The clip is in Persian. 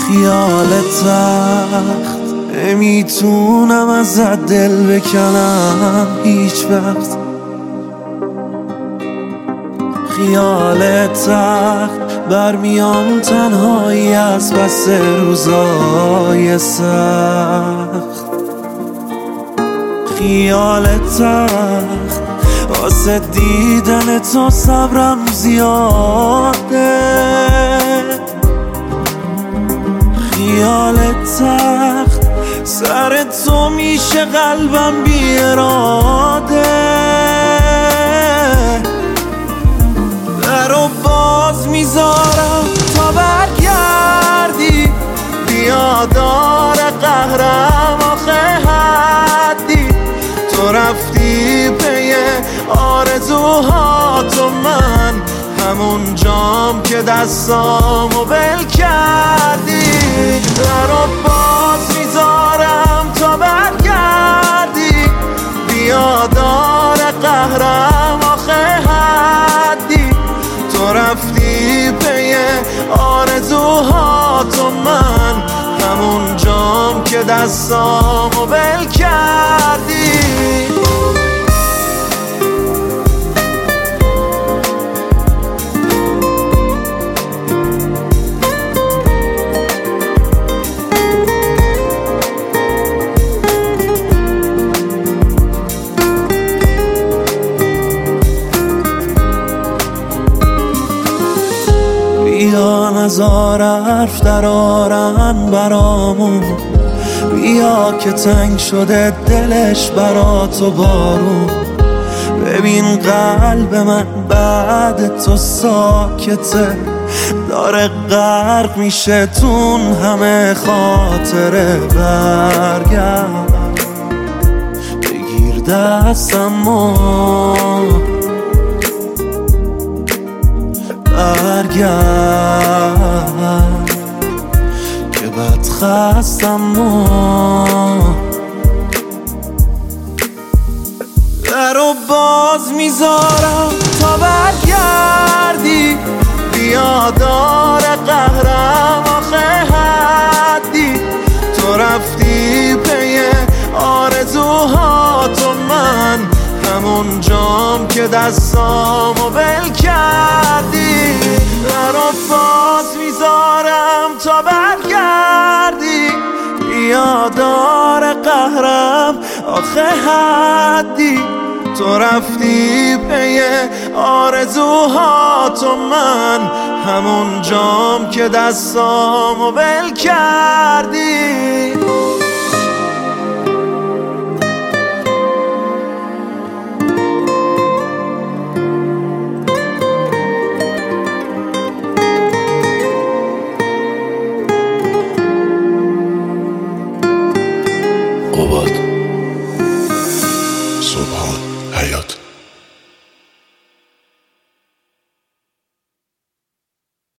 خیال تخت نمیتونم ازت دل بکنم هیچ وقت. خیال تخت برمیام تنهایی از پس روزای سخت. خیال تخت واسه دیدن تو صبرم زیاده. خیال تخت سر تو میشه قلبم بی اراده. درو باز میذارم تا برگردی، بیا دار قهرم آخه حدی. تو رفتی پی آرزوهاتو، من همون جام که دستامو بل کردی. درو باز میذارم تا برگردی، بیا دار قهرم آخه حدی. تو رفتی پی آرزوهاتو، من همون جام که دستامو بل کردی. بیا نزار حرف درارن برامون، بیا که تنگ شده دلش برا تو بارون. ببین قلب من بعد تو ساکته، داره غرق میشه تون همه خاطره. برگرد بگیر دستمو، برگرد که بد خستم. درو باز میذارم تا برگردی، بیا دار قهرم آخه حدی. تو رفتی پی آرزوهاتو، من همون جام که دستامو بل کردی. درو باز میذارم تا برگردی، بیا دار قهرم آخه حدی. تو رفتی پی آرزوهاتو، من همون جام که دستامو بل کردی. قباد، صبحان، حیات.